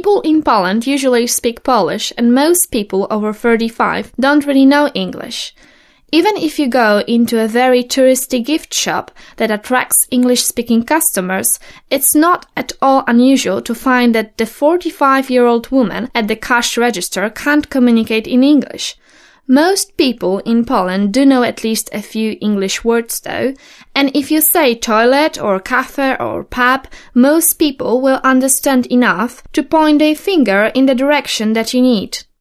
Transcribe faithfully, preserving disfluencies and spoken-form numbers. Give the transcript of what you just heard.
People in Poland usually speak Polish, and most people over thirty-five don't really know English. Even if you go into a very touristy gift shop that attracts English-speaking customers, it's not at all unusual to find that the forty-five-year-old woman at the cash register can't communicate in English. Most people in Poland do know at least a few English words though, and if you say toilet or cafe or pub, most people will understand enough to point their finger in the direction that you need.